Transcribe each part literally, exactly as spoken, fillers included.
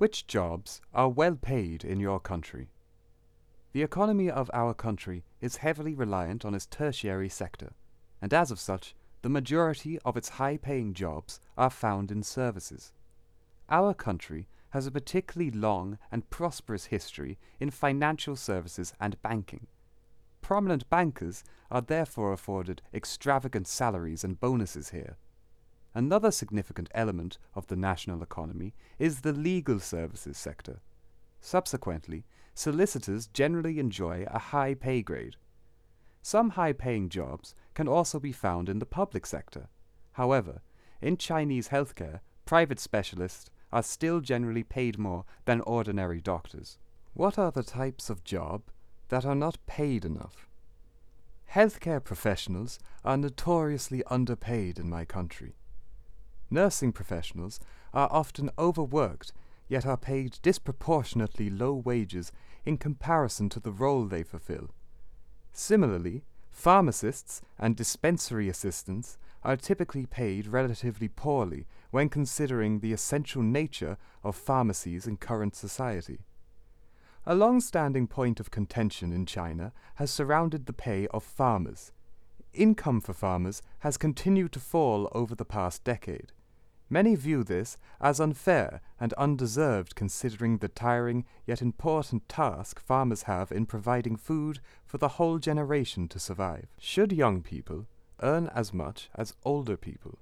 Which jobs are well paid in your country? The economy of our country is heavily reliant on its tertiary sector, and as of such, the majority of its high-paying jobs are found in services. Our country has a particularly long and prosperous history in financial services and banking. Prominent bankers are therefore afforded extravagant salaries and bonuses here. Another significant element of the national economy is the legal services sector. Subsequently, solicitors generally enjoy a high pay grade. Some high-paying jobs can also be found in the public sector. However, in Chinese healthcare, private specialists are still generally paid more than ordinary doctors. What are the types of job that are not paid enough? Healthcare professionals are notoriously underpaid in my country. Nursing professionals are often overworked, yet are paid disproportionately low wages in comparison to the role they fulfill. Similarly, pharmacists and dispensary assistants are typically paid relatively poorly when considering the essential nature of pharmacies in current society. A long-standing point of contention in China has surrounded the pay of farmers. Income for farmers has continued to fall over the past decade. Many view this as unfair and undeserved considering the tiring yet important task farmers have in providing food for the whole generation to survive. Should young people earn as much as older people?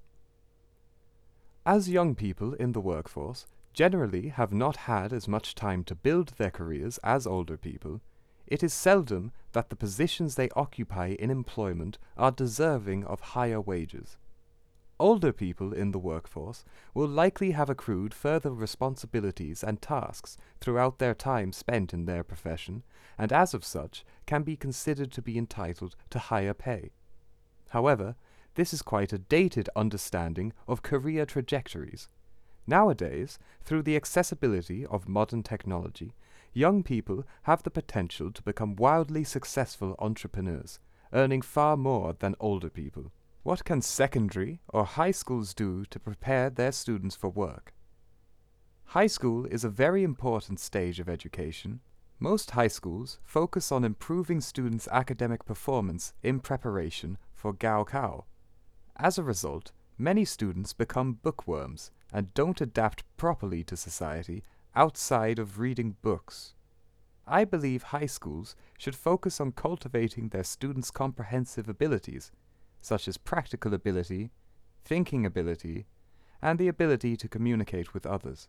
As young people in the workforce generally have not had as much time to build their careers as older people, it is seldom that the positions they occupy in employment are deserving of higher wages. Older people in the workforce will likely have accrued further responsibilities and tasks throughout their time spent in their profession, and as of such can be considered to be entitled to higher pay. However, this is quite a dated understanding of career trajectories. Nowadays, through the accessibility of modern technology, young people have the potential to become wildly successful entrepreneurs, earning far more than older people. What can secondary or high schools do to prepare their students for work? High school is a very important stage of education. Most high schools focus on improving students' academic performance in preparation for Gaokao. As a result, many students become bookworms and don't adapt properly to society outside of reading books. I believe high schools should focus on cultivating their students' comprehensive abilities, such as practical ability, thinking ability, and the ability to communicate with others.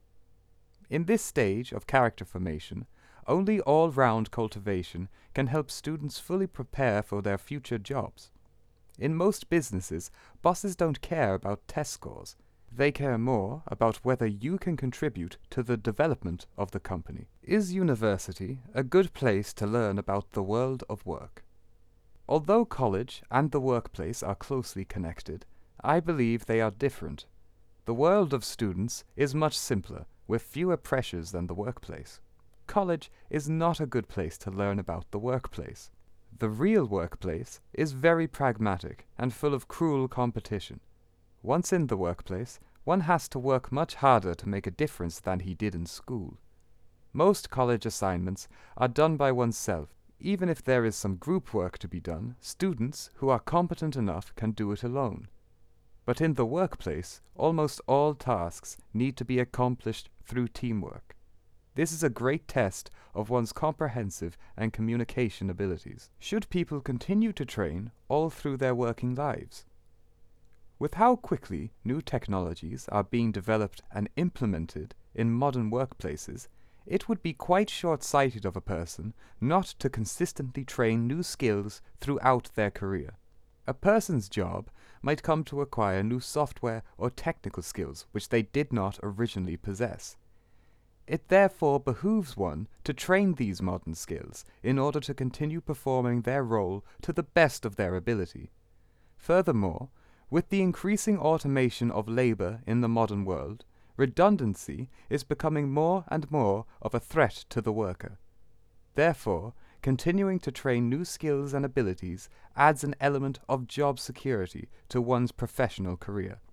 In this stage of character formation, only all-round cultivation can help students fully prepare for their future jobs. In most businesses, bosses don't care about test scores. They care more about whether you can contribute to the development of the company. Is university a good place to learn about the world of work? Although college and the workplace are closely connected, I believe they are different. The world of students is much simpler, with fewer pressures than the workplace. College is not a good place to learn about the workplace. The real workplace is very pragmatic and full of cruel competition. Once in the workplace, one has to work much harder to make a difference than he did in school. Most college assignments are done by oneself. Even if there is some group work to be done, students who are competent enough can do it alone. But in the workplace, almost all tasks need to be accomplished through teamwork. This is a great test of one's comprehensive and communication abilities. Should people continue to train all through their working lives? With how quickly new technologies are being developed and implemented in modern workplaces, it would be quite short-sighted of a person not to consistently train new skills throughout their career. A person's job might come to acquire new software or technical skills which they did not originally possess. It therefore behooves one to train these modern skills in order to continue performing their role to the best of their ability. Furthermore, with the increasing automation of labor in the modern world, redundancy is becoming more and more of a threat to the worker. Therefore, continuing to train new skills and abilities adds an element of job security to one's professional career.